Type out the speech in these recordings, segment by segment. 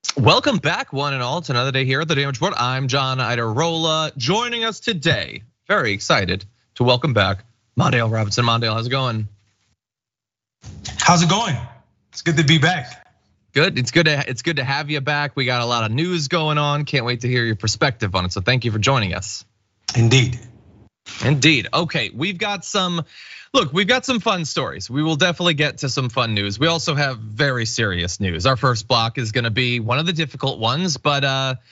Welcome back, one and all, to another day here at the Damage Report. I'm John Iadarola. Joining us today, very excited to welcome back Mondale Robinson. Mondale, how's it going? How's it going? It's good to be back. Good. It's good to have you back. We got a lot of news going on. Can't wait to hear your perspective on it. So thank you for joining us. Indeed. Okay, we've got some fun stories. We will definitely get to some fun news. We also have very serious news. Our first block is going to be one of the difficult ones, but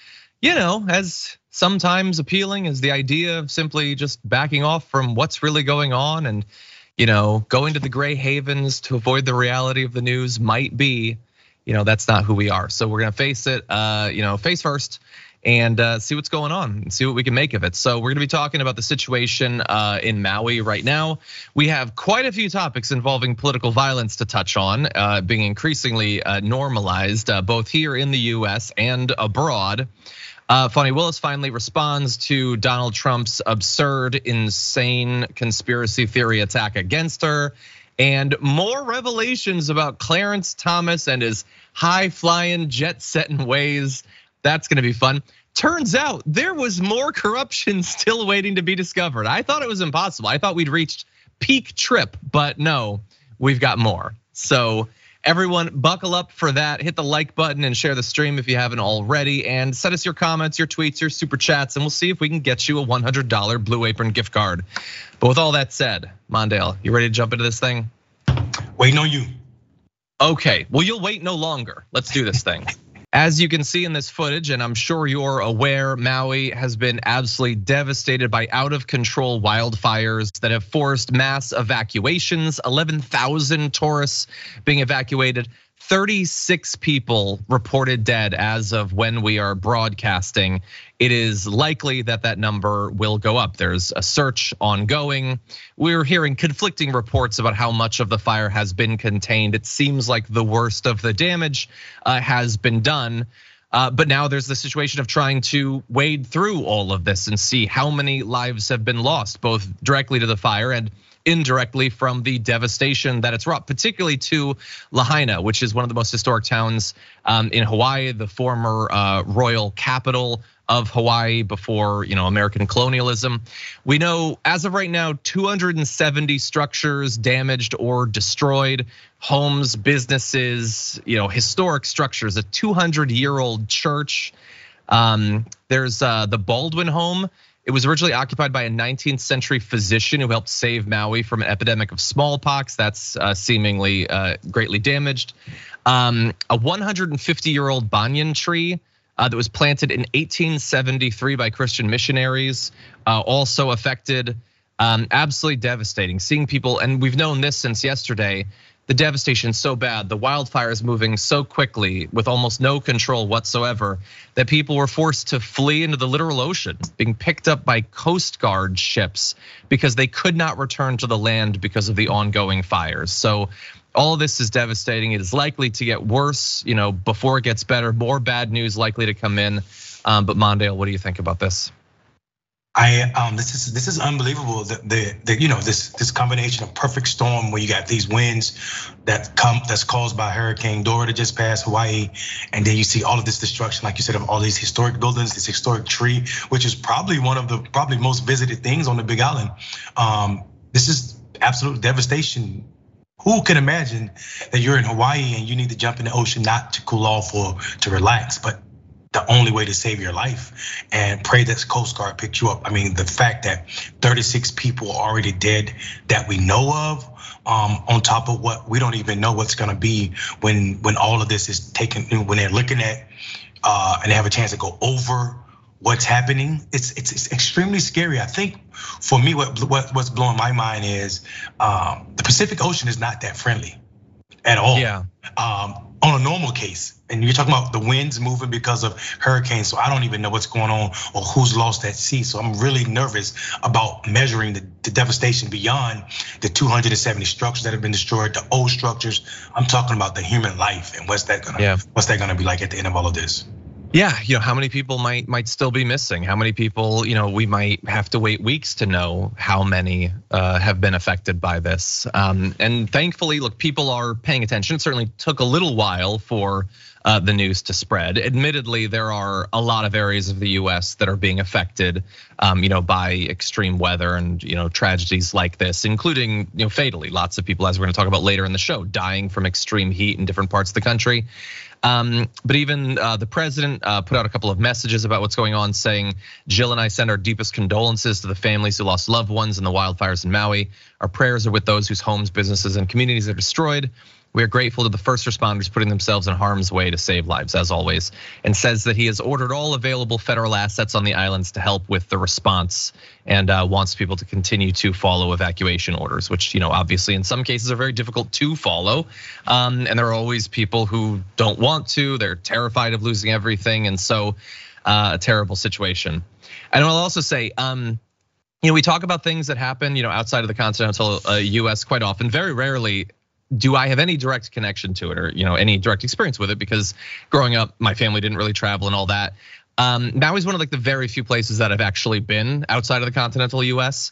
as sometimes appealing as the idea of simply just backing off from what's really going on and going to the gray havens to avoid the reality of the news might be, that's not who we are. So we're going to face it, face first, and see what's going on and see what we can make of it. So we're gonna be talking about the situation in Maui right now. We have quite a few topics involving political violence to touch on, being increasingly normalized, both here in the US and abroad. Fani Willis finally responds to Donald Trump's absurd, insane conspiracy theory attack against her, and more revelations about Clarence Thomas and his high-flying, jet-setting ways. That's gonna be fun. Turns out there was more corruption still waiting to be discovered. I thought it was impossible. I thought we'd reached peak trip, but no, we've got more. So everyone buckle up for that. Hit the like button and share the stream if you haven't already. And send us your comments, your tweets, your super chats, and we'll see if we can get you a $100 Blue Apron gift card. But with all that said, Mondale, you ready to jump into this thing? Waiting on you. Okay, well, you'll wait no longer. Let's do this thing. As you can see in this footage, and I'm sure you're aware, Maui has been absolutely devastated by out of control wildfires that have forced mass evacuations, 11,000 tourists being evacuated, 36 people reported dead as of when we are broadcasting. It is likely that that number will go up. There's a search ongoing. We're hearing conflicting reports about how much of the fire has been contained. It seems like the worst of the damage has been done. But now there's the situation of trying to wade through all of this and see how many lives have been lost, both directly to the fire and indirectly from the devastation that it's wrought, particularly to Lahaina, which is one of the most historic towns in Hawaii, the former royal capital of Hawaii before American colonialism. We know as of right now, 270 structures damaged or destroyed, homes, businesses, historic structures, a 200-year-old church. There's the Baldwin home. It was originally occupied by a 19th century physician who helped save Maui from an epidemic of smallpox. That's seemingly greatly damaged. A 150-year-old banyan tree that was planted in 1873 by Christian missionaries, also affected. Absolutely devastating. Seeing people, and we've known this since yesterday, the devastation so bad, the wildfires moving so quickly with almost no control whatsoever, that people were forced to flee into the literal ocean, being picked up by Coast Guard ships because they could not return to the land because of the ongoing fires. So all of this is devastating. It is likely to get worse, before it gets better. More bad news likely to come in. But Mondale, what do you think about this? This is unbelievable. This combination of perfect storm where you got these winds that's caused by Hurricane Dora that just passed Hawaii, and then you see all of this destruction, like you said, of all these historic buildings, this historic tree, which is probably one of the most visited things on the Big Island. This is absolute devastation. Who can imagine that you're in Hawaii and you need to jump in the ocean not to cool off or to relax, but the only way to save your life and pray that Coast Guard picked you up. I mean, the fact that 36 people are already dead that we know of, on top of what we don't even know what's gonna be when all of this is taken, when they're looking at and they have a chance to go over what's happening. It's extremely scary. I think for me, what's blowing my mind is the Pacific Ocean is not that friendly at all. Yeah. On a normal case, and you're talking about the winds moving because of hurricanes, so I don't even know what's going on or who's lost at sea. So I'm really nervous about measuring the devastation beyond the 270 structures that have been destroyed, the old structures. I'm talking about the human life and what's that gonna be like at the end of all of this. Yeah, how many people might still be missing? How many people, we might have to wait weeks to know how many have been affected by this. And thankfully, look, people are paying attention. It certainly took a little while for the news to spread. Admittedly, there are a lot of areas of the US that are being affected, by extreme weather and tragedies like this, including fatally. Lots of people, as we're going to talk about later in the show, dying from extreme heat in different parts of the country. But even the president put out a couple of messages about what's going on, saying, Jill and I send our deepest condolences to the families who lost loved ones in the wildfires in Maui. Our prayers are with those whose homes, businesses, and communities are destroyed. We are grateful to the first responders putting themselves in harm's way to save lives, as always, and says that he has ordered all available federal assets on the islands to help with the response and wants people to continue to follow evacuation orders, which, obviously in some cases are very difficult to follow. And there are always people who don't want to, they're terrified of losing everything. And so a terrible situation. And I'll also say, we talk about things that happen, outside of the continental US quite often. Very rarely do I have any direct connection to it or any direct experience with it, because growing up, my family didn't really travel and all that. Maui's one of the very few places that I've actually been outside of the continental US.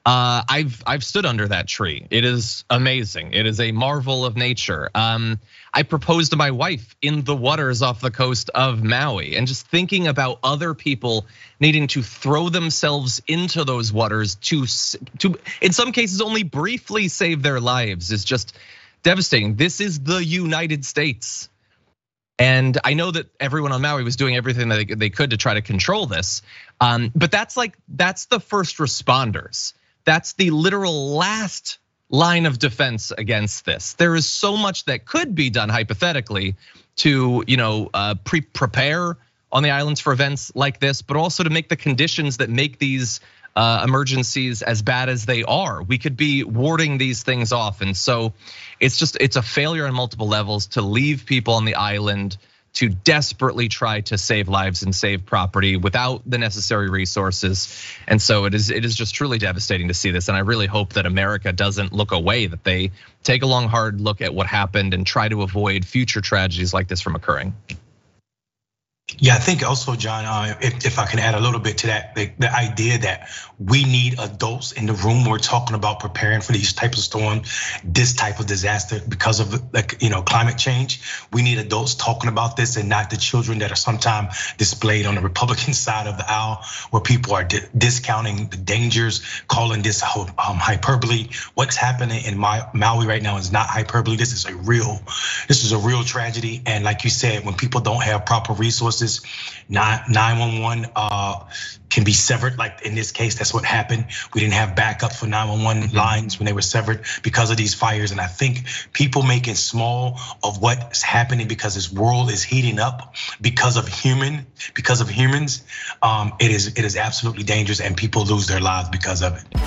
I've stood under that tree. It is amazing. It is a marvel of nature. I proposed to my wife in the waters off the coast of Maui, and just thinking about other people needing to throw themselves into those waters to in some cases only briefly save their lives is just devastating. This is the United States. And I know that everyone on Maui was doing everything that they could to try to control this. But that's the first responders. That's the literal last line of defense against this. There is so much that could be done hypothetically to prepare on the islands for events like this, but also to make the conditions that make these emergencies as bad as they are. We could be warding these things off. And so it's a failure on multiple levels to leave people on the island to desperately try to save lives and save property without the necessary resources. And so it is just truly devastating to see this. And I really hope that America doesn't look away, that they take a long, hard look at what happened and try to avoid future tragedies like this from occurring. Yeah, I think also, John, if I can add a little bit to that, the idea that we need adults in the room when we're talking about preparing for these types of storms, this type of disaster because of climate change. We need adults talking about this and not the children that are sometimes displayed on the Republican side of the aisle, where people are discounting the dangers, calling this hyperbole. What's happening in Maui right now is not hyperbole. This is a real tragedy. And like you said, when people don't have proper resources, 911 can be severed. Like in this case, that's what happened. We didn't have backup for 911 lines when they were severed because of these fires. And I think people making small of what's happening because this world is heating up because of humans. It is absolutely dangerous, and people lose their lives because of it.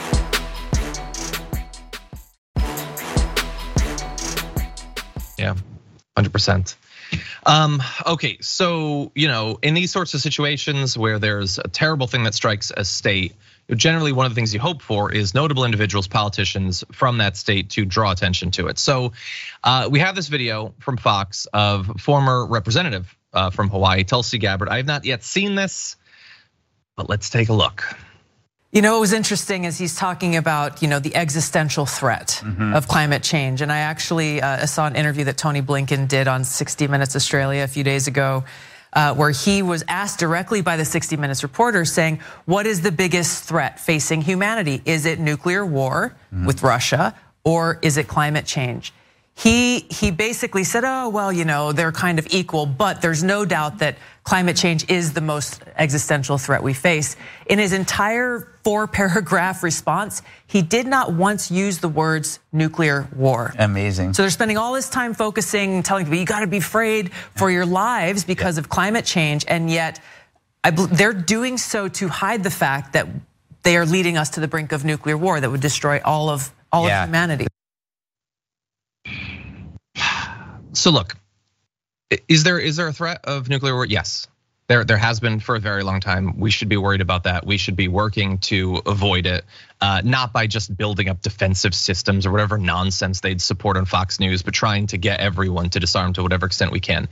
Yeah, 100%. Okay, so in these sorts of situations where there's a terrible thing that strikes a state, generally one of the things you hope for is notable individuals, politicians from that state to draw attention to it. So we have this video from Fox of former representative from Hawaii, Tulsi Gabbard. I have not yet seen this, but let's take a look. It was interesting as he's talking about, the existential threat of climate change. And I actually saw an interview that Tony Blinken did on 60 Minutes Australia a few days ago, where he was asked directly by the 60 Minutes reporter saying, what is the biggest threat facing humanity? Is it nuclear war with Russia, or is it climate change? He basically said, oh, well, they're kind of equal, but there's no doubt that climate change is the most existential threat we face. In his entire 4-paragraph response, he did not once use the words nuclear war. Amazing. So they're spending all this time focusing, telling people, you gotta be afraid for your lives because of climate change. And yet they're doing so to hide the fact that they are leading us to the brink of nuclear war that would destroy all of humanity. So look, is there a threat of nuclear war? Yes. There has been for a very long time. We should be worried about that. We should be working to avoid it, not by just building up defensive systems or whatever nonsense they'd support on Fox News, but trying to get everyone to disarm to whatever extent we can.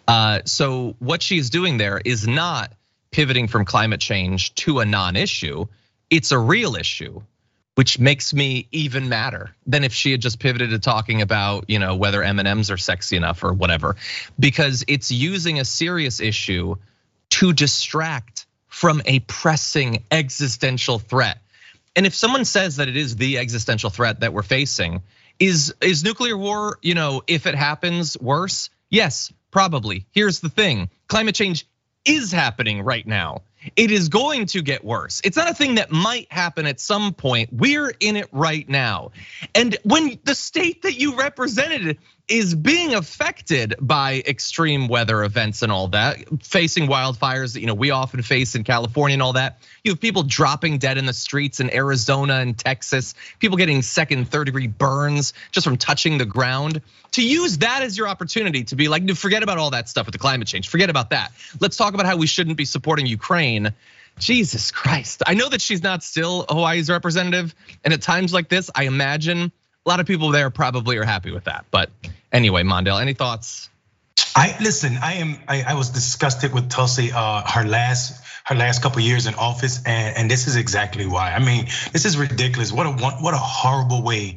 So what she's doing there is not pivoting from climate change to a non-issue. It's a real issue, which makes me even madder than if she had just pivoted to talking about, whether M&Ms are sexy enough or whatever, because it's using a serious issue to distract from a pressing existential threat. And if someone says that it is the existential threat that we're facing, is nuclear war, if it happens, worse? Yes, probably. Here's the thing, climate change is happening right now. It is going to get worse. It's not a thing that might happen at some point. We're in it right now. And when the state that you represented is being affected by extreme weather events and all that, facing wildfires that we often face in California and all that. You have people dropping dead in the streets in Arizona and Texas, people getting second, third-degree burns just from touching the ground. To use that as your opportunity to be like, forget about all that stuff with the climate change, forget about that. Let's talk about how we shouldn't be supporting Ukraine. Jesus Christ. I know that she's not still Hawaii's representative, and at times like this, I imagine a lot of people there probably are happy with that. But anyway, Mondale, any thoughts? I was disgusted with Tulsi her last couple years in office, and this is exactly why. I mean, this is ridiculous. What a horrible way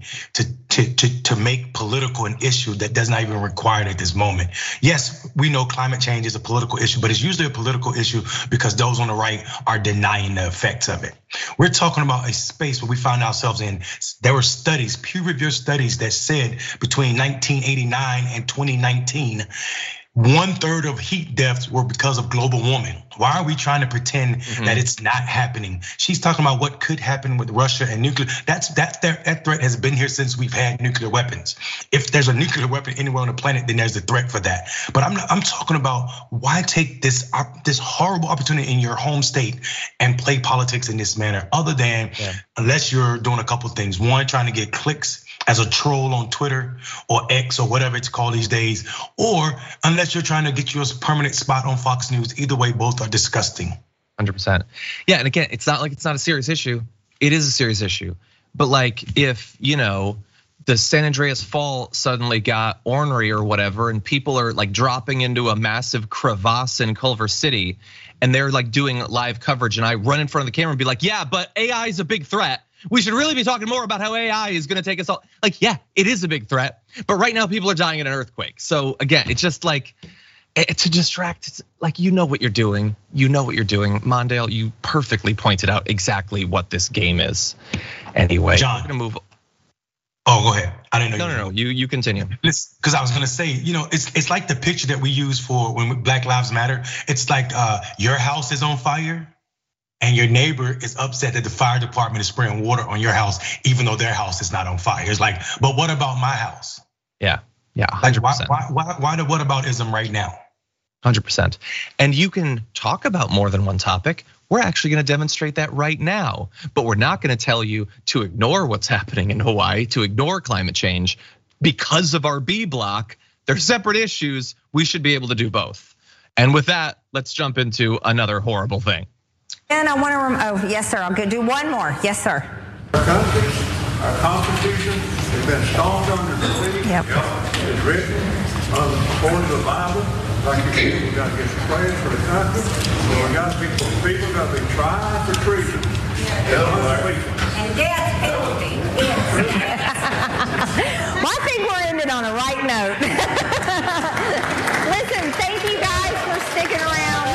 to make political an issue that does not even require it at this moment. Yes, we know climate change is a political issue, but it's usually a political issue because those on the right are denying the effects of it. We're talking about a space where we found ourselves in. There were studies, peer-reviewed studies that said between 1989 and 2019, 1/3 of heat deaths were because of global warming. Why are we trying to pretend that it's not happening? She's talking about what could happen with Russia and nuclear. That threat has been here since we've had nuclear weapons. If there's a nuclear weapon anywhere on the planet, then there's a threat for that. But I'm talking about why take this horrible opportunity in your home state and play politics in this manner, other than unless you're doing a couple things. One, trying to get clicks as a troll on Twitter or X or whatever it's called these days, or unless you're trying to get you a permanent spot on Fox News. Either way, both are disgusting. 100%. Yeah, and again, it's not like it's not a serious issue. It is a serious issue. But like if, the San Andreas Fault suddenly got ornery or whatever, and people are like dropping into a massive crevasse in Culver City, and they're like doing live coverage, and I run in front of the camera and be like, yeah, but AI is a big threat. We should really be talking more about how AI is gonna take us all. Like, yeah, it is a big threat, but right now people are dying in an earthquake. So again, it's just like, to distract, it's like, you know what you're doing. Mondale, you perfectly pointed out exactly what this game is. Anyway, John, we're gonna move. Oh, go ahead. I didn't know. No, you continue. Because I was gonna say, it's like the picture that we use for when Black Lives Matter. It's like your house is on fire, and your neighbor is upset that the fire department is spraying water on your house, even though their house is not on fire. It's like, but what about my house? Yeah, 100%. Why the whataboutism right now? 100%. And you can talk about more than one topic. We're actually gonna demonstrate that right now, but we're not gonna tell you to ignore what's happening in Hawaii, to ignore climate change because of our B block. They're separate issues. We should be able to do both. And with that, let's jump into another horrible thing. And I want to, yes, sir. I'm going to do one more. Yes, sir. Our country, our Constitution has been stomped under the feet. Yep. It's written according to the Bible. Like you said, we got to get prayers for the country. We got people got to be tried for treason. And death penalty. Well, I think we're ended on a right note. Listen, thank you guys for sticking around.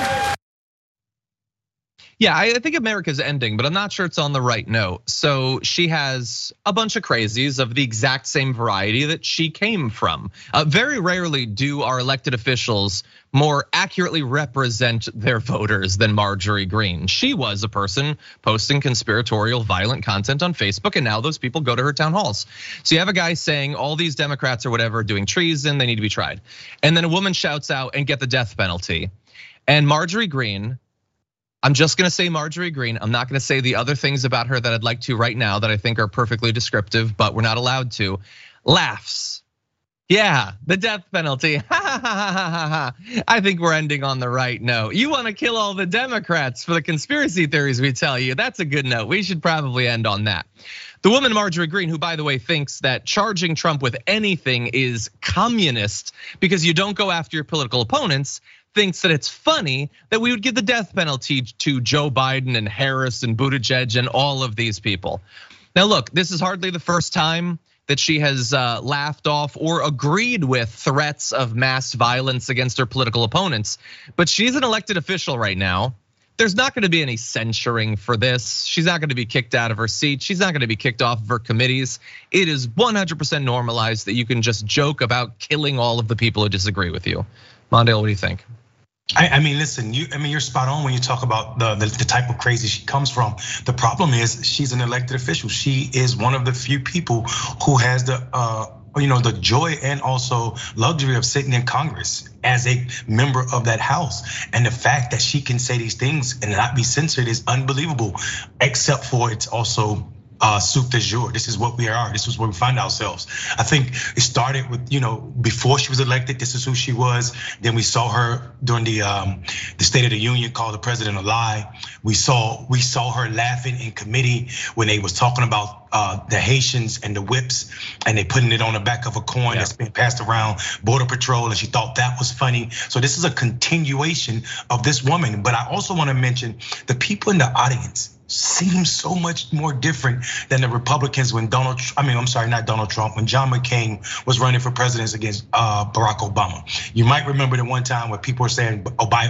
Yeah, I think America's ending, but I'm not sure it's on the right note. So she has a bunch of crazies of the exact same variety that she came from. Very rarely do our elected officials more accurately represent their voters than Marjorie Greene. She was a person posting conspiratorial, violent content on Facebook, and now those people go to her town halls. So you have a guy saying all these Democrats or whatever are doing treason, they need to be tried. And then a woman shouts out and get the death penalty. And Marjorie Greene, I'm just gonna say Marjorie Greene. I'm not gonna say the other things about her that I'd like to right now that I think are perfectly descriptive, but we're not allowed to. Laughs Yeah, the death penalty. I think we're ending on the right note. You want to kill all the Democrats for the conspiracy theories we tell you. That's a good note. We should probably end on that. The woman Marjorie Greene, who by the way thinks that charging Trump with anything is communist because you don't go after your political opponents, thinks that it's funny that we would give the death penalty to Joe Biden and Harris and Buttigieg and all of these people. Now look, this is hardly the first time that she has laughed off or agreed with threats of mass violence against her political opponents. But she's an elected official right now. There's not going to be any censuring for this. She's not going to be kicked out of her seat. She's not going to be kicked off of her committees. It is 100% normalized that you can just joke about killing all of the people who disagree with you. Mondale, what do you think? I mean, listen, you're spot on when you talk about the type of crazy she comes from. The problem is she's an elected official. She is one of the few people who has the joy and also luxury of sitting in Congress as a member of that house. And the fact that she can say these things and not be censored is unbelievable, except for it's also soup du jour. This is what we are. This is where we find ourselves. I think it started with, before she was elected, this is who she was. Then we saw her during the State of the Union, called the president a lie. We saw her laughing in committee when they was talking about the Haitians and the whips, and they putting it on the back of a coin that's been passed around Border Patrol, and she thought that was funny. So this is a continuation of this woman. But I also want to mention the people in the audience seems so much more different than the Republicans when not Donald Trump, when John McCain was running for president against Barack Obama. You might remember the one time where people were saying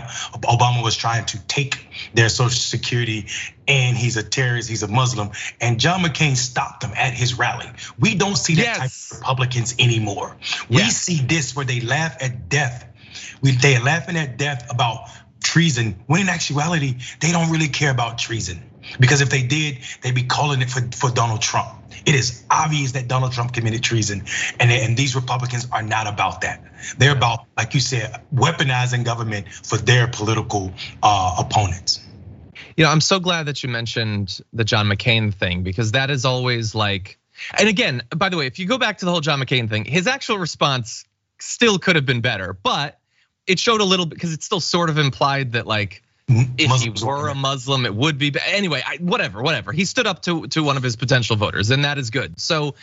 Obama was trying to take their Social Security and he's a terrorist, he's a Muslim, and John McCain stopped them at his rally. We don't see that type of Republicans anymore. We see this where they laugh at death. They are laughing at death about treason, when in actuality, they don't really care about treason. Because if they did, they'd be calling it for Donald Trump. It is obvious that Donald Trump committed treason, and these Republicans are not about that. They're about, like you said, weaponizing government for their political opponents. I'm so glad that you mentioned the John McCain thing, because that is always like, and again, by the way, if you go back to the whole John McCain thing, his actual response still could have been better, but it showed a little bit, because it still sort of implied that like, if he were a Muslim, it would be. Anyway, whatever. He stood up to one of his potential voters, and that is good. So,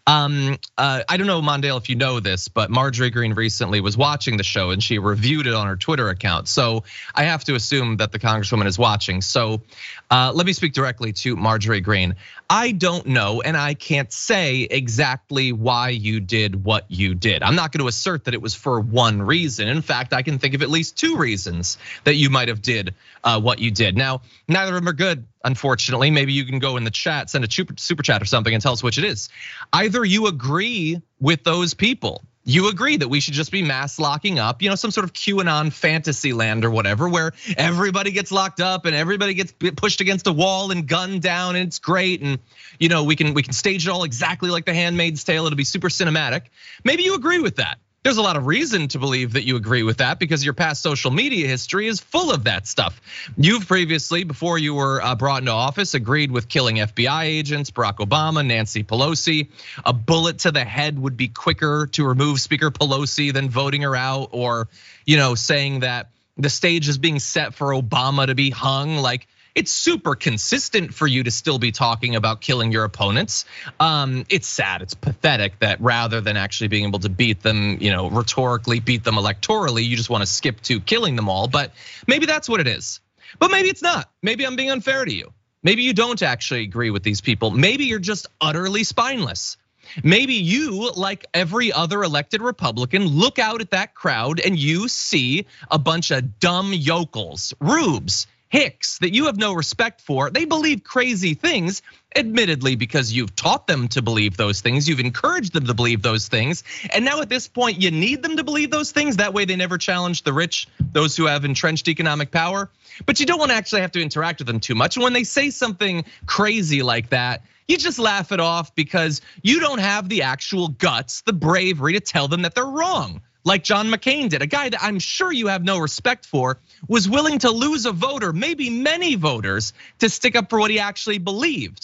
I don't know, Mondale, if you know this, but Marjorie Greene recently was watching the show and she reviewed it on her Twitter account. So I have to assume that the Congresswoman is watching. So let me speak directly to Marjorie Greene. I don't know, and I can't say exactly why you did what you did. I'm not going to assert that it was for one reason. In fact, I can think of at least two reasons that you might have did what you did. Now, neither of them are good, unfortunately. Maybe you can go in the chat, send a super chat or something and tell us which it is. Either you agree with those people. You agree that we should just be mass locking up, some sort of QAnon fantasy land or whatever, where everybody gets locked up and everybody gets pushed against a wall and gunned down, and it's great. And we can stage it all exactly like The Handmaid's Tale. It'll be super cinematic. Maybe you agree with that. There's a lot of reason to believe that you agree with that, because your past social media history is full of that stuff. You've previously, before you were brought into office, agreed with killing FBI agents, Barack Obama, Nancy Pelosi. A bullet to the head would be quicker to remove Speaker Pelosi than voting her out, or saying that the stage is being set for Obama to be hung. Like, it's super consistent for you to still be talking about killing your opponents. It's sad, it's pathetic that rather than actually being able to beat them, rhetorically beat them electorally, you just want to skip to killing them all. But maybe that's what it is. But maybe it's not. Maybe I'm being unfair to you. Maybe you don't actually agree with these people. Maybe you're just utterly spineless. Maybe you, like every other elected Republican, look out at that crowd and you see a bunch of dumb yokels, rubes, hicks that you have no respect for. They believe crazy things, admittedly, because you've taught them to believe those things. You've encouraged them to believe those things. And now at this point, you need them to believe those things. That way they never challenge the rich, those who have entrenched economic power. But you don't want to actually have to interact with them too much. And when they say something crazy like that, you just laugh it off because you don't have the actual guts, the bravery to tell them that they're wrong. Like John McCain did, a guy that I'm sure you have no respect for, was willing to lose a voter, maybe many voters, to stick up for what he actually believed.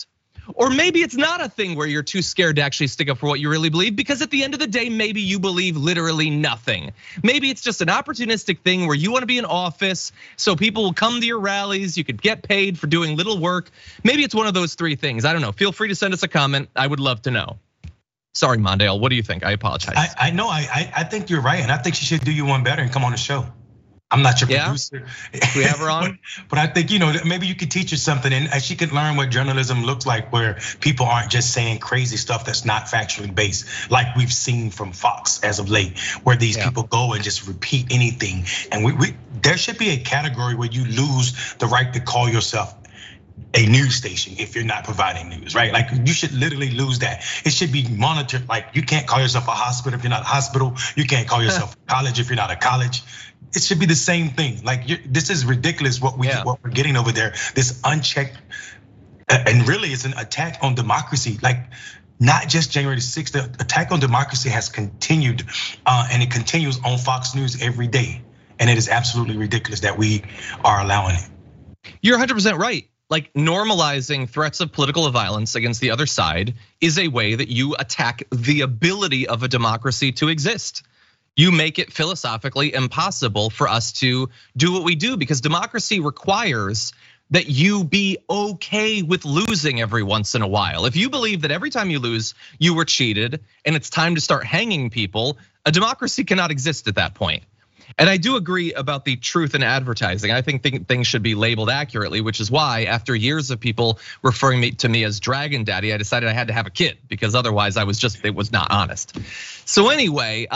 Or maybe it's not a thing where you're too scared to actually stick up for what you really believe, because at the end of the day, maybe you believe literally nothing. Maybe it's just an opportunistic thing where you want to be in office so people will come to your rallies, you could get paid for doing little work. Maybe it's one of those three things. I don't know. Feel free to send us a comment. I would love to know. Sorry, Mondale, what do you think? I apologize. I know, I think you're right, and I think she should do you one better and come on the show. I'm not your producer. We have her on. But I think, maybe you could teach her something and she could learn what journalism looks like, where people aren't just saying crazy stuff that's not factually based, like we've seen from Fox as of late, where these people go and just repeat anything. And there should be a category where you lose the right to call yourself a news station if you're not providing news, right? Like you should literally lose that. It should be monitored. Like you can't call yourself a hospital if you're not a hospital. You can't call yourself a college if you're not a college. It should be the same thing. Like this is ridiculous what we're getting over there. This unchecked, and really it's an attack on democracy. Like not just January 6th, the attack on democracy has continued, and it continues on Fox News every day. And it is absolutely ridiculous that we are allowing it. You're 100% right. Like normalizing threats of political violence against the other side is a way that you attack the ability of a democracy to exist. You make it philosophically impossible for us to do what we do, because democracy requires that you be okay with losing every once in a while. If you believe that every time you lose, you were cheated and it's time to start hanging people, a democracy cannot exist at that point. And I do agree about the truth in advertising. I think things should be labeled accurately, which is why after years of people referring to me as Dragon Daddy, I decided I had to have a kid, because otherwise it was not honest. So anyway,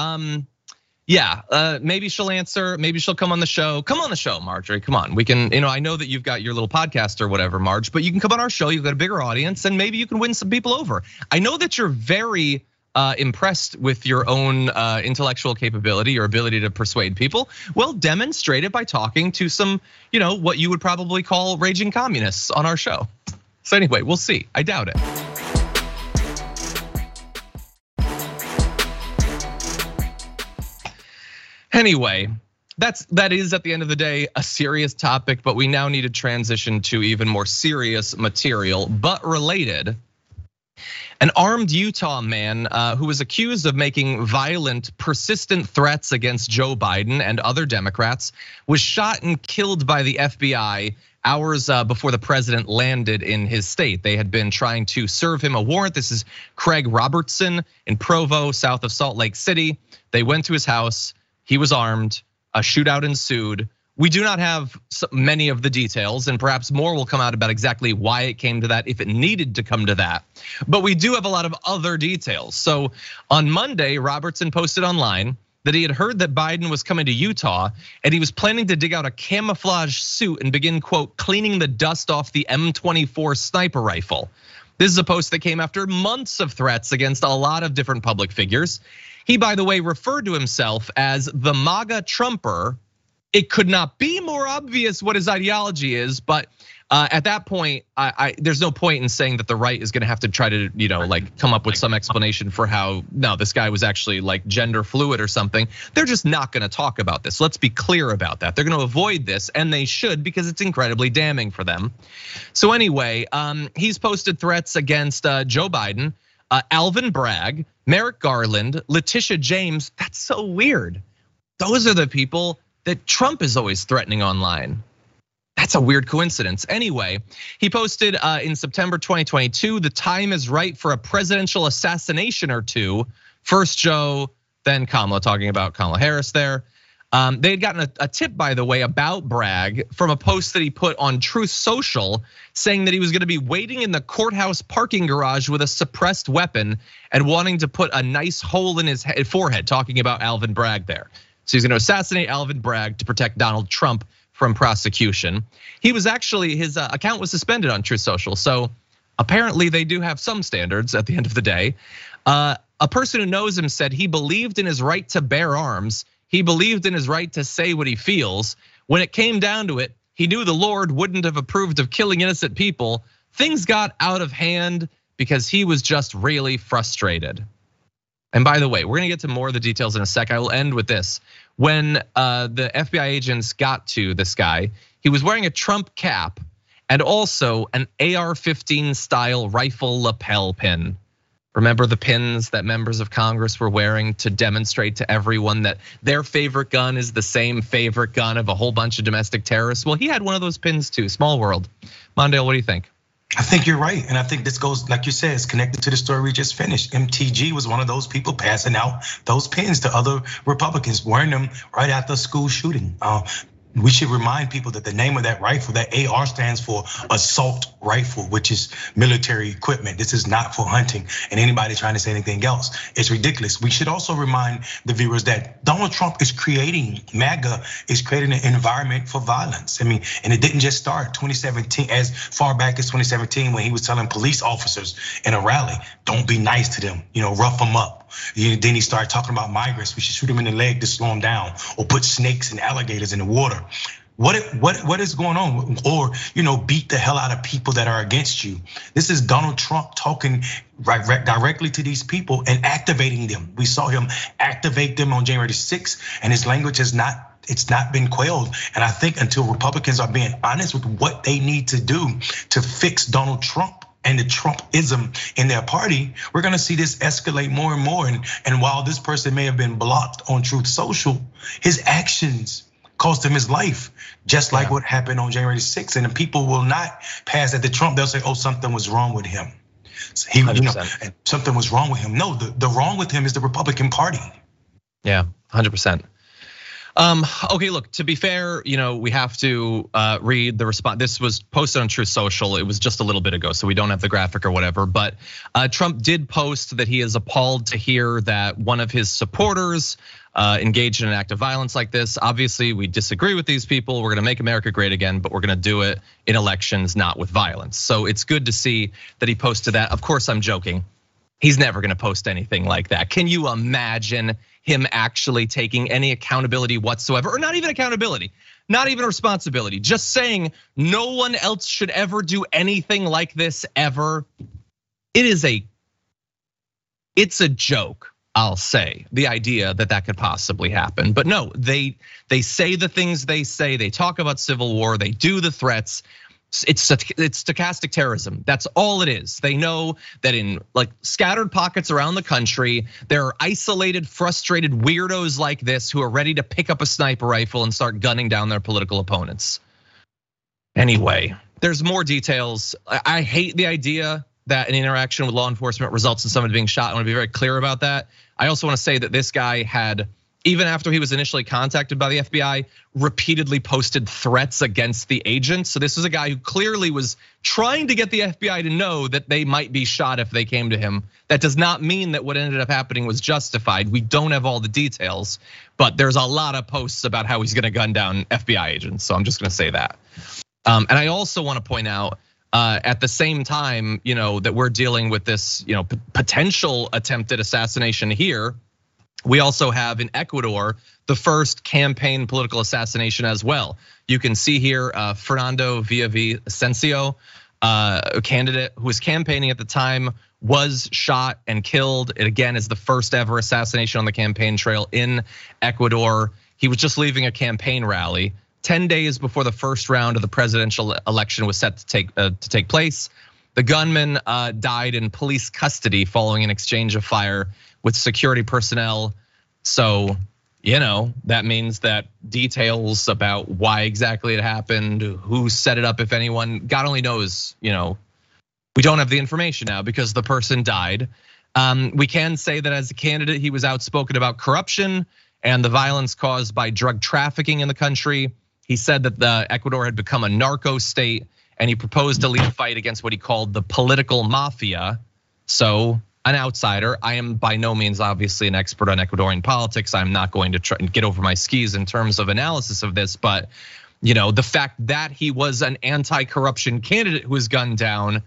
maybe she'll answer, maybe she'll come on the show. Come on the show, Marjorie, come on. We can, I know that you've got your little podcast or whatever, Marge, but you can come on our show, you've got a bigger audience, and maybe you can win some people over. I know that you're very impressed with your own intellectual capability, your ability to persuade people. Well, demonstrate it by talking to some, what you would probably call raging communists on our show. So anyway, we'll see, I doubt it. Anyway, that is at the end of the day a serious topic, but we now need to transition to even more serious material, but related. An armed Utah man who was accused of making violent, persistent threats against Joe Biden and other Democrats was shot and killed by the FBI hours before the president landed in his state. They had been trying to serve him a warrant. This is Craig Robertson in Provo, south of Salt Lake City. They went to his house. He was armed. A shootout ensued. We do not have many of the details, and perhaps more will come out about exactly why it came to that, if it needed to come to that. But we do have a lot of other details. So on Monday, Robertson posted online that he had heard that Biden was coming to Utah, and he was planning to dig out a camouflage suit and begin, quote, cleaning the dust off the M24 sniper rifle. This is a post that came after months of threats against a lot of different public figures. He, by the way, referred to himself as the MAGA Trumper. It could not be more obvious what his ideology is, but at that point, there's no point in saying that the right is gonna have to try to, like come up with some explanation for how, no, this guy was actually like gender fluid or something. They're just not gonna talk about this. Let's be clear about that. They're gonna avoid this, and they should, because it's incredibly damning for them. So anyway, he's posted threats against Joe Biden, Alvin Bragg, Merrick Garland, Letitia James. That's so weird. Those are the people that Trump is always threatening online. That's a weird coincidence. Anyway, he posted in September 2022, the time is right for a presidential assassination or two. First Joe, then Kamala, talking about Kamala Harris there. They had gotten a tip, by the way, about Bragg from a post that he put on Truth Social, saying that he was gonna be waiting in the courthouse parking garage with a suppressed weapon and wanting to put a nice hole in his forehead, talking about Alvin Bragg there. So he's gonna assassinate Alvin Bragg to protect Donald Trump from prosecution. He was actually, his account was suspended on Truth Social. So apparently they do have some standards at the end of the day. A person who knows him said he believed in his right to bear arms. He believed in his right to say what he feels. When it came down to it, he knew the Lord wouldn't have approved of killing innocent people. Things got out of hand because he was just really frustrated. And by the way, we're gonna get to more of the details in a sec. I will end with this. When the FBI agents got to this guy, he was wearing a Trump cap, and also an AR-15 style rifle lapel pin. Remember the pins that members of Congress were wearing to demonstrate to everyone that their favorite gun is the same favorite gun of a whole bunch of domestic terrorists? Well, he had one of those pins too. Small world. Mondale, what do you think? I think you're right. And I think this goes, like you said, it's connected to the story we just finished. MTG was one of those people passing out those pins to other Republicans, wearing them right after a school shooting. We should remind people that the name of that rifle, that AR, stands for assault rifle, which is military equipment. This is not for hunting, and anybody trying to say anything else, it's ridiculous. We should also remind the viewers that Donald Trump is creating, MAGA is creating an environment for violence. I mean, and it didn't just start 2017, as far back as 2017, when he was telling police officers in a rally, don't be nice to them, rough them up. Then he started talking about migrants. We should shoot them in the leg to slow them down, or put snakes and alligators in the water. What is going on? Or beat the hell out of people that are against you. This is Donald Trump talking directly to these people and activating them. We saw him activate them on January 6th, and his language has not been quelled. And I think until Republicans are being honest with what they need to do to fix Donald Trump and the Trumpism in their party, we're gonna see this escalate more and more. And while this person may have been blocked on Truth Social, his actions cost him his life, just like what happened on January 6th. And the people will not pass at the Trump. They'll say, oh, something was wrong with him. So and something was wrong with him. No, the wrong with him is the Republican Party. Yeah, 100%. Okay, look, to be fair, we have to read the response. This was posted on Truth Social. It was just a little bit ago, so we don't have the graphic or whatever. But Trump did post that he is appalled to hear that one of his supporters engaged in an act of violence like this. Obviously, we disagree with these people. We're gonna make America great again, but we're gonna do it in elections, not with violence. So it's good to see that he posted that. Of course, I'm joking. He's never gonna post anything like that. Can you imagine him actually taking any accountability whatsoever, or not even accountability, not even responsibility, just saying no one else should ever do anything like this ever? It's a joke, I'll say, the idea that could possibly happen. But no, they say the things they say, they talk about civil war, they do the threats. It's stochastic terrorism. That's all it is. They know that in scattered pockets around the country, there are isolated, frustrated weirdos like this who are ready to pick up a sniper rifle and start gunning down their political opponents. Anyway, there's more details. I hate the idea that an interaction with law enforcement results in someone being shot. I want to be very clear about that. I also want to say that this guy had, even after he was initially contacted by the FBI, repeatedly posted threats against the agents. So this is a guy who clearly was trying to get the FBI to know that they might be shot if they came to him. That does not mean that what ended up happening was justified. We don't have all the details, but there's a lot of posts about how he's gonna gun down FBI agents. So I'm just gonna say that. And I also want to point out, at the same time, that we're dealing with this, potential attempted assassination here, we also have in Ecuador the first campaign political assassination as well. You can see here Fernando Villavicencio, a candidate who was campaigning at the time, was shot and killed. It again is the first ever assassination on the campaign trail in Ecuador. He was just leaving a campaign rally 10 days before the first round of the presidential election was set to take place. The gunman died in police custody following an exchange of fire with security personnel. So, that means that details about why exactly it happened, who set it up, if anyone, God only knows, we don't have the information now because the person died. We can say that as a candidate, he was outspoken about corruption and the violence caused by drug trafficking in the country. He said that the Ecuador had become a narco state, and he proposed to lead a fight against what he called the political mafia. So, an outsider. I am by no means obviously an expert on Ecuadorian politics. I'm not going to try and get over my skis in terms of analysis of this, but the fact that he was an anti-corruption candidate who was gunned down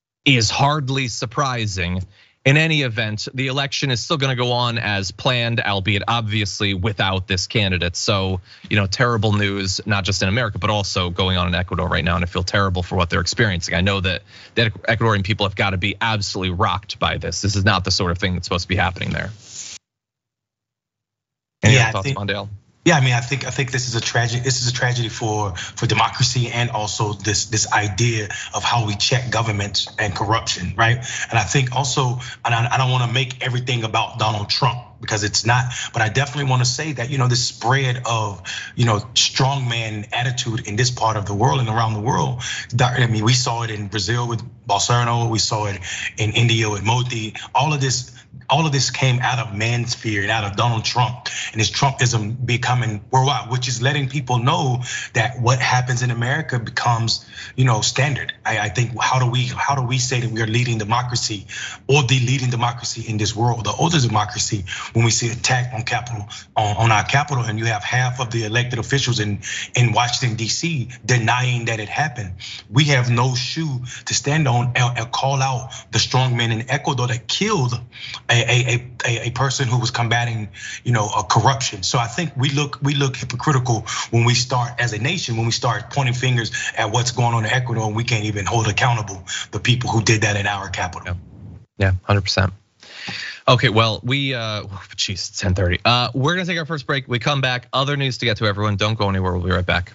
is hardly surprising. In any event, the election is still gonna go on as planned, albeit obviously without this candidate. So, terrible news, not just in America, but also going on in Ecuador right now. And I feel terrible for what they're experiencing. I know that the Ecuadorian people have got to be absolutely rocked by this. This is not the sort of thing that's supposed to be happening there. Any other thoughts, Mondale? Yeah, I mean, I think this is a tragedy. This is a tragedy for democracy, and also this idea of how we check governments and corruption, right? And I think also, and I don't want to make everything about Donald Trump, because it's not, but I definitely want to say that, this spread of, strongman attitude in this part of the world and around the world. I mean, we saw it in Brazil with Bolsonaro, we saw it in India with Modi. All of this came out of manosphere and out of Donald Trump and his Trumpism becoming worldwide, which is letting people know that what happens in America becomes, standard. I think how do we say that we are leading democracy, or the leading democracy in this world, the older democracy, when we see attack on our capital, and you have half of the elected officials in Washington D.C. denying that it happened. We have no shoe to stand on and call out the strong men in Ecuador that killed a person who was combating, corruption. So I think we look hypocritical when we start, as a nation, when we start pointing fingers at what's going on in Ecuador, and we can't even hold accountable the people who did that in our capital. Yeah, 100%. Okay, well, it's 10:30. We're gonna take our first break. We come back, other news to get to, everyone. Don't go anywhere, we'll be right back.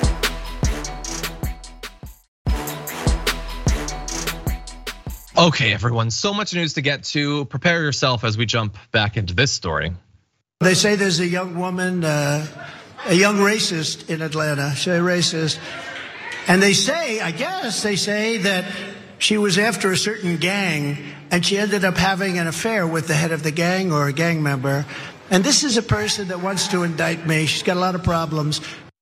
Okay, everyone, so much news to get to. Prepare yourself as we jump back into this story. They say there's a young woman, a young racist in Atlanta, she's a racist. And they say that she was after a certain gang, and she ended up having an affair with the head of the gang or a gang member. And this is a person that wants to indict me. She's got a lot of problems.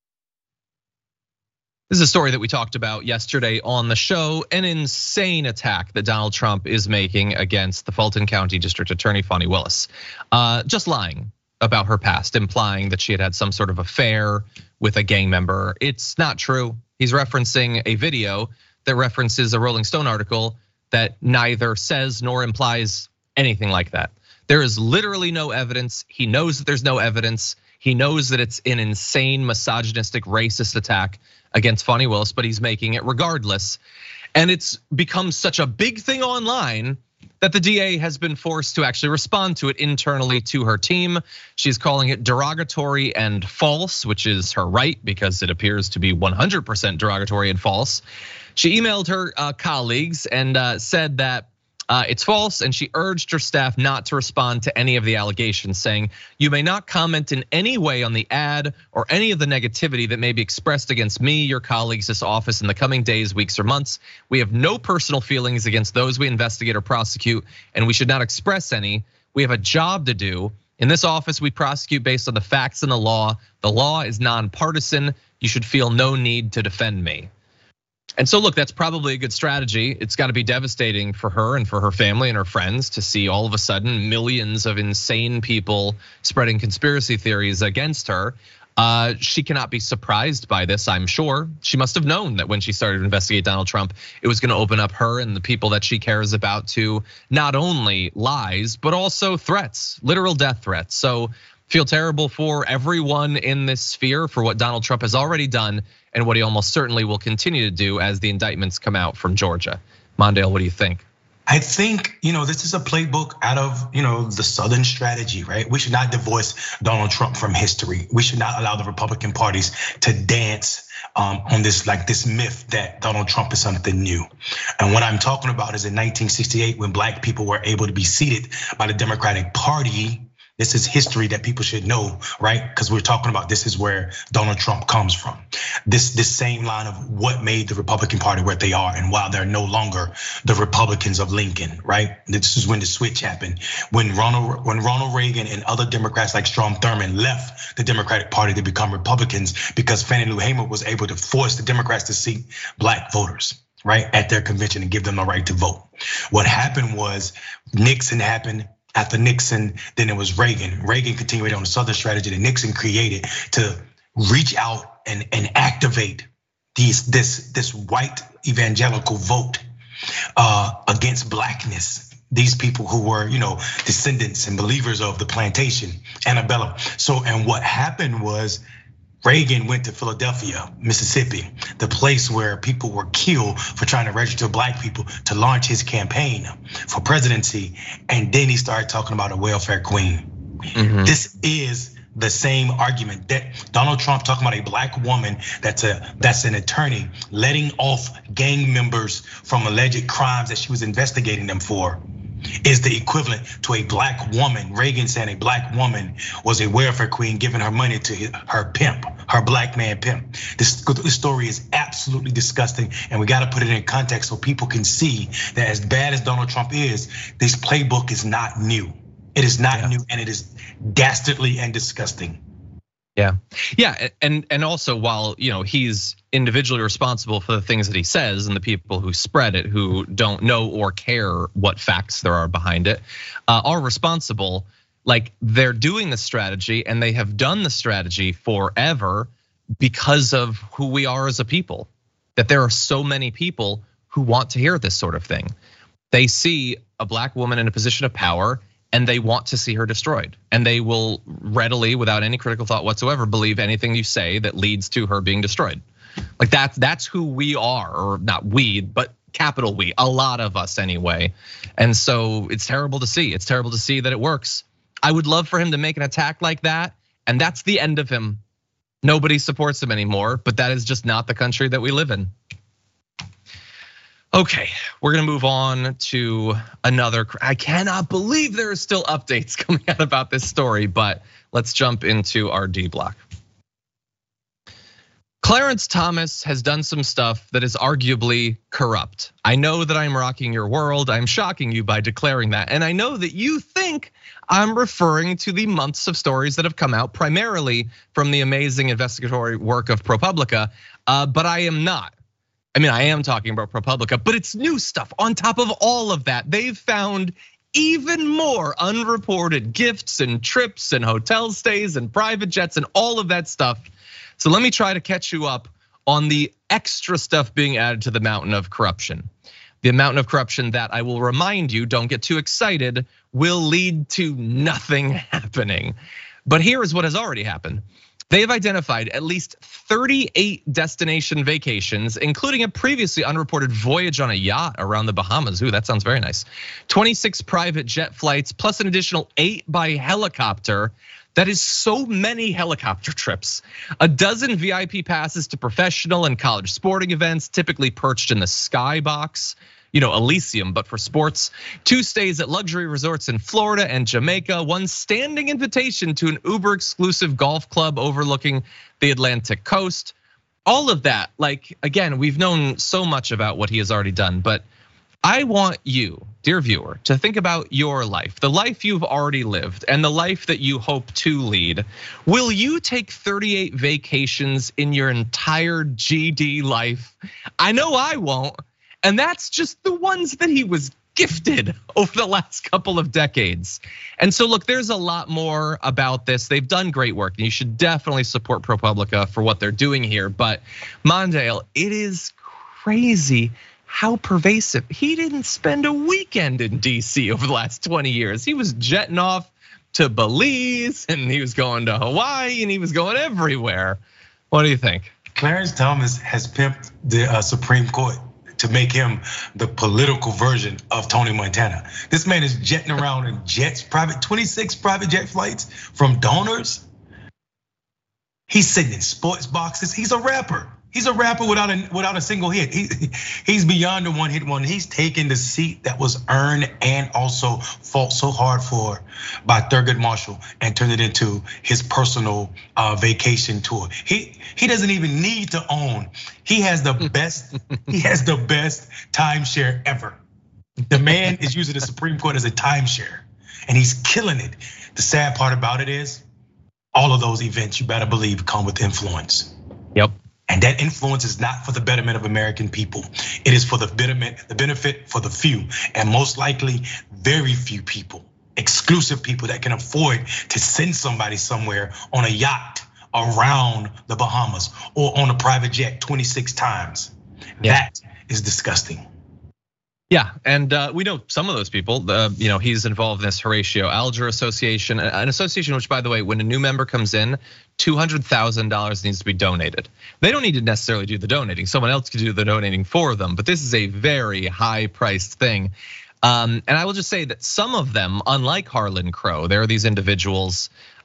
This is a story that we talked about yesterday on the show, an insane attack that Donald Trump is making against the Fulton County District Attorney, Fani Willis. Just lying about her past, implying that she had some sort of affair with a gang member. It's not true. He's referencing a video that references a Rolling Stone article that neither says nor implies anything like that. There is literally no evidence. He knows that there's no evidence. He knows that it's an insane, misogynistic, racist attack against Fani Willis, but he's making it regardless. And it's become such a big thing online that the DA has been forced to actually respond to it internally to her team. She's calling it derogatory and false, which is her right, because it appears to be 100% derogatory and false. She emailed her colleagues and said that it's false, and she urged her staff not to respond to any of the allegations, saying, "You may not comment in any way on the ad or any of the negativity that may be expressed against me, your colleagues, this office in the coming days, weeks, or months. We have no personal feelings against those we investigate or prosecute, and we should not express any. We have a job to do. In this office, we prosecute based on the facts and the law. The law is nonpartisan. You should feel no need to defend me." And so look, that's probably a good strategy. It's got to be devastating for her and for her family and her friends to see all of a sudden millions of insane people spreading conspiracy theories against her. She cannot be surprised by this, I'm sure. She must have known that when she started to investigate Donald Trump, it was going to open up her and the people that she cares about to not only lies, but also threats, literal death threats. So feel terrible for everyone in this sphere for what Donald Trump has already done and what he almost certainly will continue to do as the indictments come out from Georgia. Mondale, what do you think? I think, this is a playbook out of, the Southern strategy, right? We should not divorce Donald Trump from history. We should not allow the Republican parties to dance on this myth that Donald Trump is something new. And what I'm talking about is in 1968, when black people were able to be seated by the Democratic Party. This is history that people should know, right? Because we're talking about this is where Donald Trump comes from. This same line of what made the Republican Party where they are, and why they're no longer the Republicans of Lincoln, right? This is when the switch happened. When Ronald Reagan and other Democrats like Strom Thurmond left the Democratic Party to become Republicans, because Fannie Lou Hamer was able to force the Democrats to seat black voters, right, at their convention and give them the right to vote. What happened was Nixon happened. After Nixon, then it was Reagan. Reagan continued on the Southern strategy that Nixon created to reach out and activate this white evangelical vote against blackness. These people who were, descendants and believers of the plantation, antebellum. So, and what happened was Reagan went to Philadelphia, Mississippi, the place where people were killed for trying to register black people, to launch his campaign for presidency. And then he started talking about a welfare queen. Mm-hmm. This is the same argument that Donald Trump talking about a black woman that's an attorney letting off gang members from alleged crimes that she was investigating them for is the equivalent to a black woman. Reagan saying a black woman was a welfare queen giving her money to her pimp, her black man pimp. This story is absolutely disgusting, and we got to put it in context so people can see that as bad as Donald Trump is, this playbook is not new. It is not new, and it is dastardly and disgusting. Yeah, and also while he's individually responsible for the things that he says and the people who spread it, who don't know or care what facts there are behind it, are responsible. Like, they're doing the strategy and they have done the strategy forever because of who we are as a people. That there are so many people who want to hear this sort of thing. They see a black woman in a position of power and they want to see her destroyed. And they will readily, without any critical thought whatsoever, believe anything you say that leads to her being destroyed. Like that's who we are, or not we, but capital We, a lot of us anyway. And so it's terrible to see. It's terrible to see that it works. I would love for him to make an attack like that, and that's the end of him. Nobody supports him anymore, but that is just not the country that we live in. Okay, we're gonna move on to another. I cannot believe there are still updates coming out about this story, but let's jump into our D block. Clarence Thomas has done some stuff that is arguably corrupt. I know that I'm rocking your world. I'm shocking you by declaring that. And I know that you think I'm referring to the months of stories that have come out primarily from the amazing investigatory work of ProPublica, but I am not. I mean, I am talking about ProPublica, but it's new stuff on top of all of that. They've found even more unreported gifts and trips and hotel stays and private jets and all of that stuff. So let me try to catch you up on the extra stuff being added to the mountain of corruption. The mountain of corruption that, I will remind you, don't get too excited, will lead to nothing happening. But here is what has already happened. They have identified at least 38 destination vacations, including a previously unreported voyage on a yacht around the Bahamas. Ooh, that sounds very nice. 26 private jet flights, plus an additional 8 by helicopter. That is so many helicopter trips. A dozen VIP passes to professional and college sporting events, typically perched in the skybox. Elysium, but for sports. 2 stays at luxury resorts in Florida and Jamaica. 1 standing invitation to an Uber exclusive golf club overlooking the Atlantic coast. All of that, like, again, we've known so much about what he has already done, but I want you, dear viewer, to think about your life, the life you've already lived and the life that you hope to lead. Will you take 38 vacations in your entire GD life? I know I won't. And that's just the ones that he was gifted over the last couple of decades. And so look, there's a lot more about this. They've done great work, and you should definitely support ProPublica for what they're doing here. But Mondale, it is crazy how pervasive. He didn't spend a weekend in DC over the last 20 years. He was jetting off to Belize, and he was going to Hawaii, and he was going everywhere. What do you think? Clarence Thomas has pimped the Supreme Court to make him the political version of Tony Montana. This man is jetting around in jets, 26 private jet flights from donors. He's sitting in sports boxes. He's a rapper. He's a rapper without a single hit. He's beyond the one hit one. He's taken the seat that was earned and also fought so hard for by Thurgood Marshall and turned it into his personal vacation tour. He doesn't even need to own. He has the best. He has the best timeshare ever. The man is using the Supreme Court as a timeshare, and he's killing it. The sad part about it is, all of those events, you better believe, come with influence. Yep. And that influence is not for the betterment of American people. It is for the benefit for the few, and most likely very few people, exclusive people that can afford to send somebody somewhere on a yacht around the Bahamas or on a private jet 26 times. Yeah. That is disgusting. Yeah, and we know some of those people. He's involved in this Horatio Alger Association, an association which, by the way, when a new member comes in, $200,000 needs to be donated. They don't need to necessarily do the donating. Someone else could do the donating for them, but this is a very high-priced thing. And I will just say that some of them, unlike Harlan Crow, there are these individuals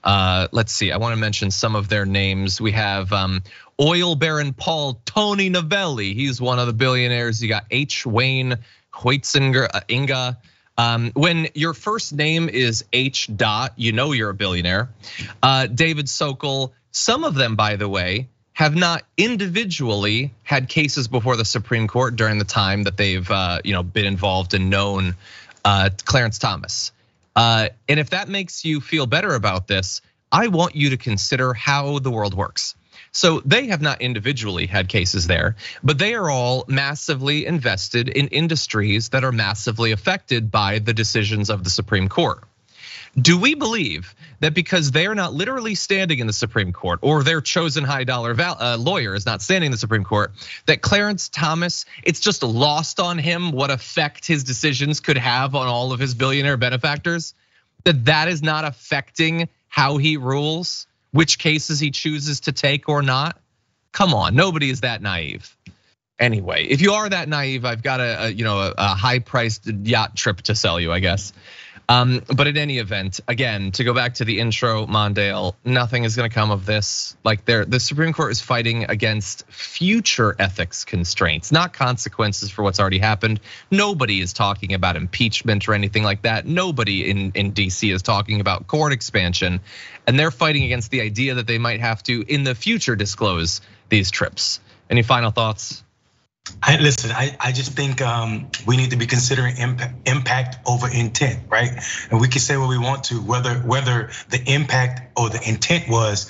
Let's see, I want to mention some of their names. We have oil baron Paul Tony Novelli. He's one of the billionaires. You got H. Wayne Huizenga, Inga. When your first name is H. Dot, you know you're a billionaire. David Sokol. Some of them, by the way, have not individually had cases before the Supreme Court during the time that they've been involved and known Clarence Thomas. And if that makes you feel better about this, I want you to consider how the world works. So they have not individually had cases there, but they are all massively invested in industries that are massively affected by the decisions of the Supreme Court. Do we believe that because they are not literally standing in the Supreme Court, or their chosen high dollar lawyer is not standing in the Supreme Court, that Clarence Thomas, it's just lost on him what effect his decisions could have on all of his billionaire benefactors? That is not affecting how he rules, which cases he chooses to take or not? Come on, nobody is that naive. Anyway, if you are that naive, I've got a high-priced yacht trip to sell you, I guess. But in any event, again, to go back to the intro, Mondale, nothing is going to come of this. Like the Supreme Court is fighting against future ethics constraints, not consequences for what's already happened. Nobody is talking about impeachment or anything like that. Nobody in DC is talking about court expansion, and they're fighting against the idea that they might have to in the future disclose these trips. Any final thoughts? I just think we need to be considering impact over intent, right? And we can say what we want to, whether the impact or the intent was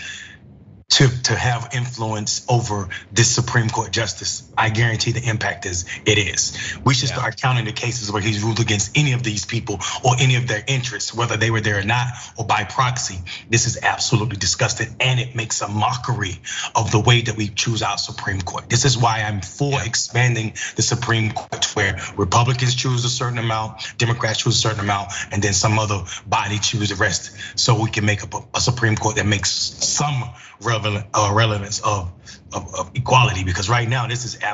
to have influence over this Supreme Court justice. I guarantee the impact is. We should start counting the cases where he's ruled against any of these people or any of their interests, whether they were there or not, or by proxy. This is absolutely disgusting, and it makes a mockery of the way that we choose our Supreme Court. This is why I'm for expanding the Supreme Court, where Republicans choose a certain amount, Democrats choose a certain amount, and then some other body choose the rest, so we can make up a Supreme Court that makes some relevance of equality. Because right now, this is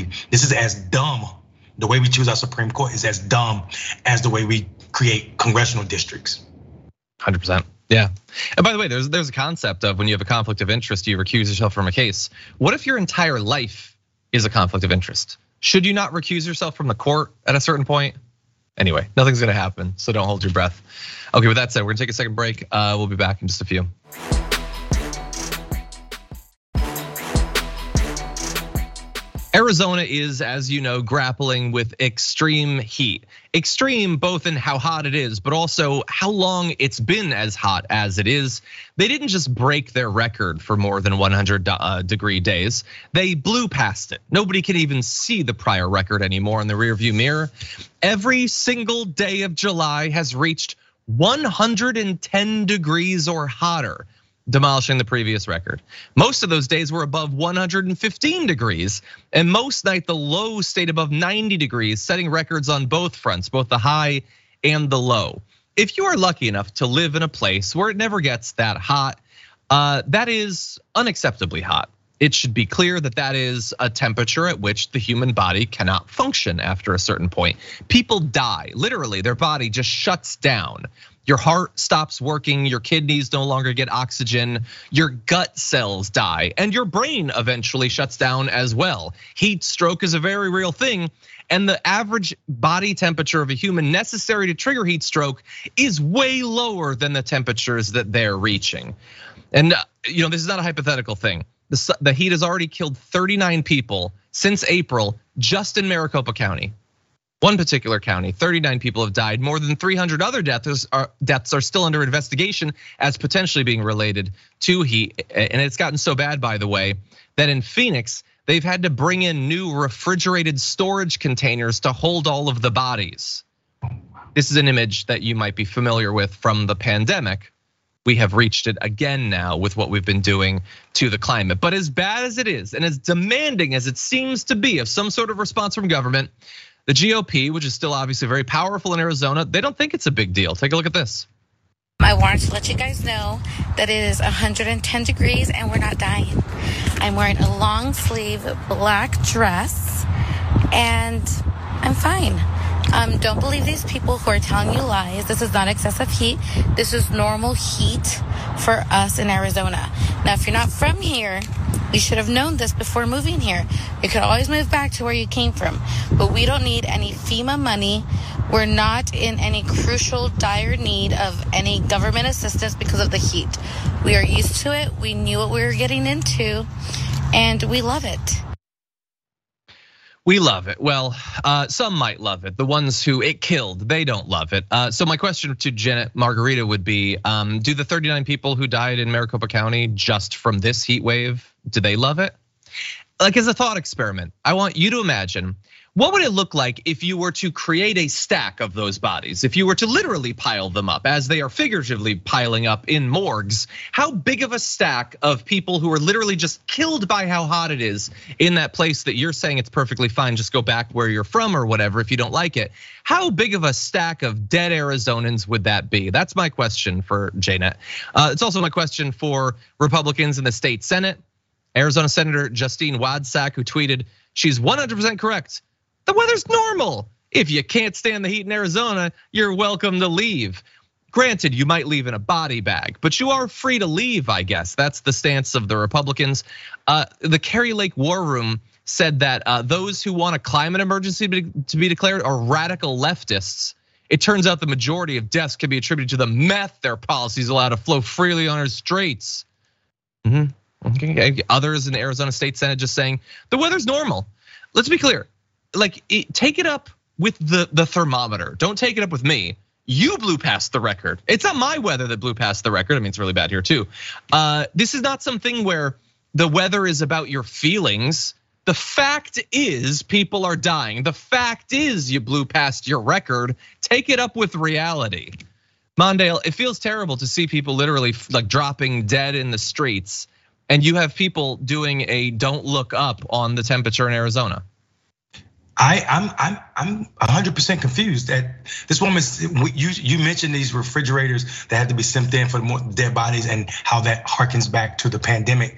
as dumb. The way we choose our Supreme Court is as dumb as the way we create congressional districts. 100%. Yeah. And by the way, there's a concept of when you have a conflict of interest, you recuse yourself from a case. What if your entire life is a conflict of interest? Should you not recuse yourself from the court at a certain point? Anyway, nothing's gonna happen, so don't hold your breath. Okay, with that said, we're gonna take a second break. We'll be back in just a few. Arizona is, as you know, grappling with extreme heat. Extreme both in how hot it is, but also how long it's been as hot as it is. They didn't just break their record for more than 100-degree days. They blew past it. Nobody can even see the prior record anymore in the rearview mirror. Every single day of July has reached 110 degrees or hotter, demolishing the previous record. Most of those days were above 115 degrees, and most night the low stayed above 90 degrees, setting records on both fronts, both the high and the low. If you are lucky enough to live in a place where it never gets that hot, that is unacceptably hot. It should be clear that that is a temperature at which the human body cannot function after a certain point. People die, literally, their body just shuts down. Your heart stops working, your kidneys no longer get oxygen, your gut cells die, and your brain eventually shuts down as well. Heat stroke is a very real thing, and the average body temperature of a human necessary to trigger heat stroke is way lower than the temperatures that they're reaching. And this is not a hypothetical thing. The heat has already killed 39 people since April just in Maricopa County. One particular county, 39 people have died. More than 300 other deaths are still under investigation as potentially being related to heat. And it's gotten so bad, by the way, that in Phoenix, they've had to bring in new refrigerated storage containers to hold all of the bodies. This is an image that you might be familiar with from the pandemic. We have reached it again now with what we've been doing to the climate. But as bad as it is, and as demanding as it seems to be of some sort of response from government, the GOP, which is still obviously very powerful in Arizona, they don't think it's a big deal. Take a look at this. I wanted to let you guys know that it is 110 degrees and we're not dying. I'm wearing a long sleeve black dress and I'm fine. Don't believe these people who are telling you lies. This is not excessive heat. This is normal heat for us in Arizona. Now, if you're not from here, you should have known this before moving here. You could always move back to where you came from. But we don't need any FEMA money. We're not in any crucial, dire need of any government assistance because of the heat. We are used to it. We knew what we were getting into, and we love it. We love it. Well, some might love it. The ones who it killed, they don't love it. So my question to Janet Margarita would be, do the 39 people who died in Maricopa County just from this heat wave, do they love it? Like, as a thought experiment, I want you to imagine, what would it look like if you were to create a stack of those bodies? If you were to literally pile them up as they are figuratively piling up in morgues, how big of a stack of people who are literally just killed by how hot it is in that place that you're saying it's perfectly fine, just go back where you're from or whatever if you don't like it. How big of a stack of dead Arizonans would that be? That's my question for Janet. It's also my question for Republicans in the state Senate. Arizona Senator Justine Wadsack, who tweeted, she's 100% correct. The weather's normal. If you can't stand the heat in Arizona, you're welcome to leave. Granted, you might leave in a body bag, but you are free to leave, I guess. That's the stance of the Republicans. The Kari Lake War Room said that those who want a climate emergency to be declared are radical leftists. It turns out the majority of deaths can be attributed to the meth their policies allow to flow freely on our streets. Okay. Others in the Arizona State Senate just saying the weather's normal. Let's be clear. Like, take it up with the thermometer. Don't take it up with me. You blew past the record. It's not my weather that blew past the record. I mean, it's really bad here too. This is not something where the weather is about your feelings. The fact is people are dying. The fact is you blew past your record. Take it up with reality. Mondale, it feels terrible to see people literally like dropping dead in the streets, and you have people doing a don't look up on the temperature in Arizona. I'm 100% confused that this woman. You mentioned these refrigerators that had to be sent in for more dead bodies and how that harkens back to the pandemic.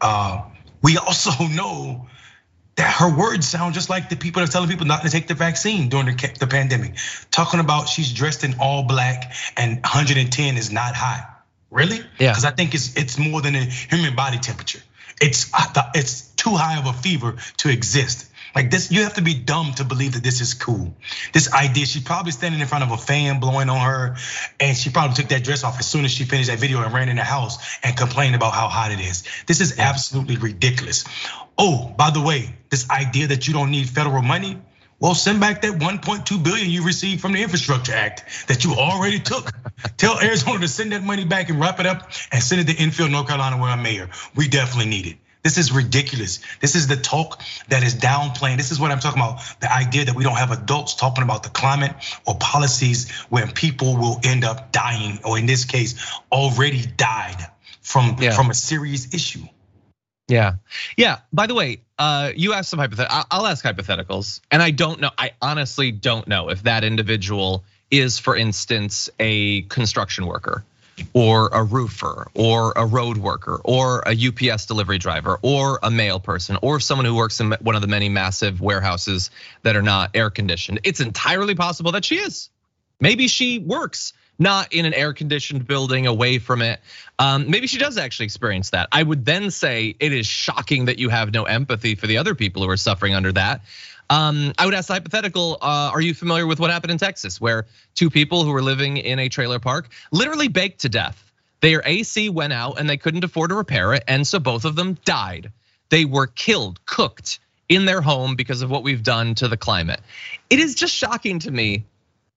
We also know that her words sound just like the people that are telling people not to take the vaccine during the pandemic. Talking about she's dressed in all black and 110 is not hot. Really? Yeah. Because I think it's more than a human body temperature. It's too high of a fever to exist. Like this, you have to be dumb to believe that this is cool. This idea, she's probably standing in front of a fan blowing on her, and she probably took that dress off as soon as she finished that video and ran in the house and complained about how hot it is. This is absolutely ridiculous. Oh, by the way, this idea that you don't need federal money, well, send back that 1.2 billion you received from the Infrastructure Act that you already took. Tell Arizona to send that money back and wrap it up and send it to Enfield, North Carolina, where I'm mayor. We definitely need it. This is ridiculous. This is the talk that is downplaying. This is what I'm talking about. The idea that we don't have adults talking about the climate or policies when people will end up dying, or in this case, already died from a serious issue. Yeah. By the way, you asked some hypotheticals. I'll ask hypotheticals, and I don't know. I honestly don't know if that individual is, for instance, a construction worker, or a roofer, or a road worker, or a UPS delivery driver, or a mail person, or someone who works in one of the many massive warehouses that are not air conditioned. It's entirely possible that she is. Maybe she works not in an air conditioned building away from it. Maybe she does actually experience that. I would then say it is shocking that you have no empathy for the other people who are suffering under that. I would ask the hypothetical, are you familiar with what happened in Texas, where two people who were living in a trailer park literally baked to death? Their AC went out and they couldn't afford to repair it, and so both of them died. They were killed, cooked in their home because of what we've done to the climate. It is just shocking to me.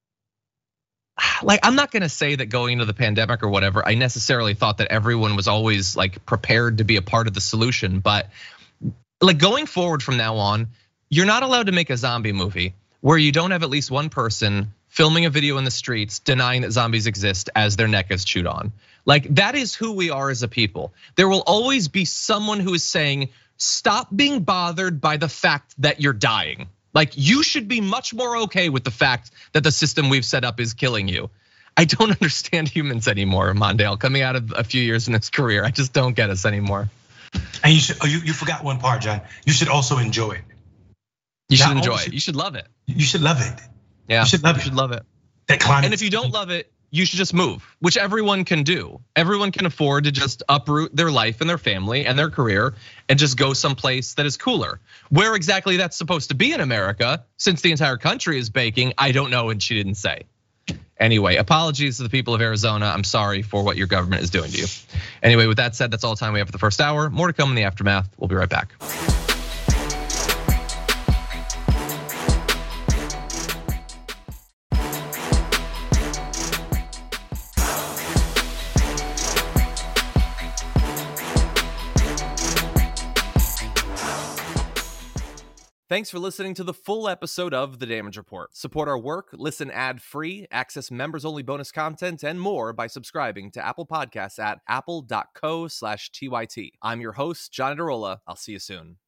Like, I'm not gonna say that going into the pandemic or whatever, I necessarily thought that everyone was always like prepared to be a part of the solution, but like going forward from now on, you're not allowed to make a zombie movie where you don't have at least one person filming a video in the streets denying that zombies exist as their neck is chewed on. Like, that is who we are as a people. There will always be someone who is saying, stop being bothered by the fact that you're dying. Like, you should be much more okay with the fact that the system we've set up is killing you. I don't understand humans anymore, Mondale, coming out of a few years in this career. I just don't get us anymore. And you forgot one part, John. You should also enjoy it. You should enjoy it. You should love it. You should love it. Yeah, you should love it. You should love it. That climate. And if you don't love it, you should just move, which everyone can do. Everyone can afford to just uproot their life and their family and their career and just go someplace that is cooler. Where exactly that's supposed to be in America, since the entire country is baking, I don't know, and she didn't say. Anyway, apologies to the people of Arizona. I'm sorry for what your government is doing to you. Anyway, with that said, that's all the time we have for the first hour. More to come in the aftermath. We'll be right back. Thanks for listening to the full episode of The Damage Report. Support our work, listen ad-free, access members-only bonus content, and more by subscribing to Apple Podcasts at apple.co/TYT. I'm your host, John Adarola. I'll see you soon.